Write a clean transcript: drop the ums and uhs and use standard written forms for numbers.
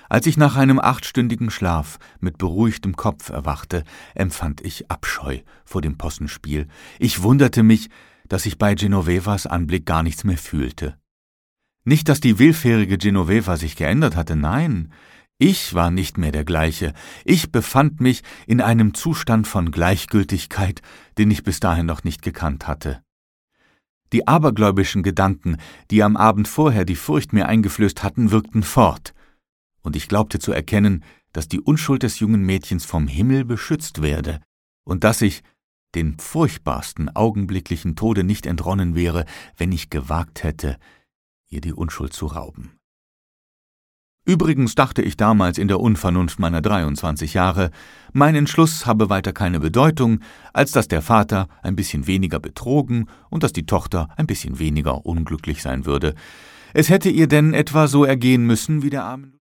Als ich nach einem 8-stündigen Schlaf mit beruhigtem Kopf erwachte, empfand ich Abscheu vor dem Possenspiel. Ich wunderte mich, dass ich bei Genovevas Anblick gar nichts mehr fühlte. Nicht, dass die willfährige Genoveva sich geändert hatte, nein, ich war nicht mehr der gleiche. Ich befand mich in einem Zustand von Gleichgültigkeit, den ich bis dahin noch nicht gekannt hatte. Die abergläubischen Gedanken, die am Abend vorher die Furcht mir eingeflößt hatten, wirkten fort, und ich glaubte zu erkennen, dass die Unschuld des jungen Mädchens vom Himmel beschützt werde und dass ich den furchtbarsten augenblicklichen Tode nicht entronnen wäre, wenn ich gewagt hätte, ihr die Unschuld zu rauben. Übrigens dachte ich damals in der Unvernunft meiner 23 Jahre, mein Entschluss habe weiter keine Bedeutung, als dass der Vater ein bisschen weniger betrogen und dass die Tochter ein bisschen weniger unglücklich sein würde. Es hätte ihr denn etwa so ergehen müssen wie der armen